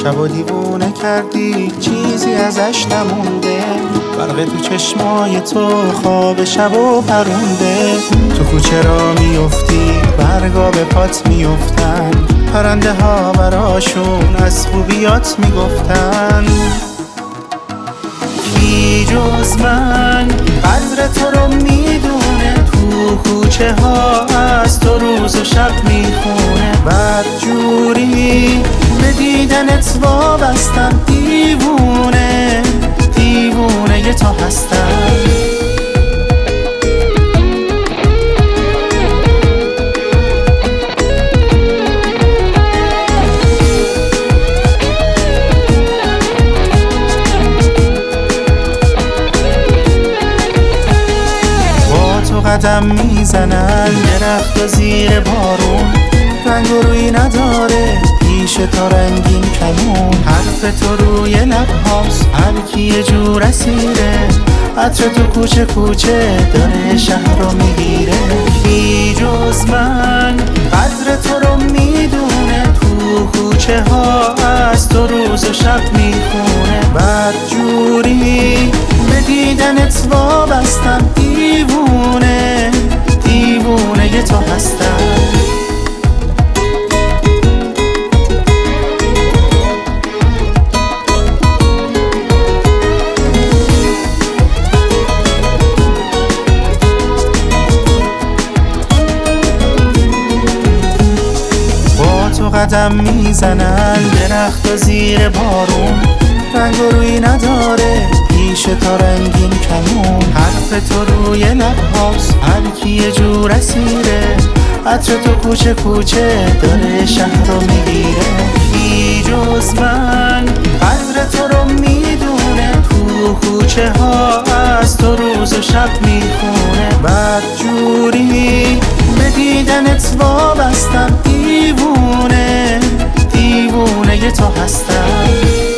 شب و دیوونه کردی چیزی ازش نمونده، برق تو چشمای تو خواب شب و پرونده. تو کوچه را میفتی برگا به پات میفتن، پرنده ها براشون از خوبیات میگفتن. کی جز من قدر تو رو میدونه، تو کوچه ها از تو روز و شب میخونه. بعد جوری به دیدنت وابستم، دیوونه دیوونه ی تو هستم. قدم میزنن درخت و زیر بارون، رنگ و روی نداره پیش تا رنگین کمون. حرف تو روی لبهاست هر کی یه جور اسیره، عطر تو کوچه کوچه داره شهر رو میگیره. کی جز من قدر تو رو میدونه، تو کوچه ها از تو روز و شب میخونه. بعد جوری به دیدنت وابستم، دیوونه دیوونه ی تو هستم. با تو قدم میزنن درخت و زیر بارون، رنگ و روی نداره پیش تا رنگین کمون. حرف تو روی لبهاست هر کی یه جور اسیره، عطر تو کوچه کوچه داره شهر رو میگیره. کی جز من قدر تو رو میدونه، تو کوچه ها از تو روز و شب میخونه. بعد جوری به دیدنت وابستم، دیوونه دیوونه ی تو هستم.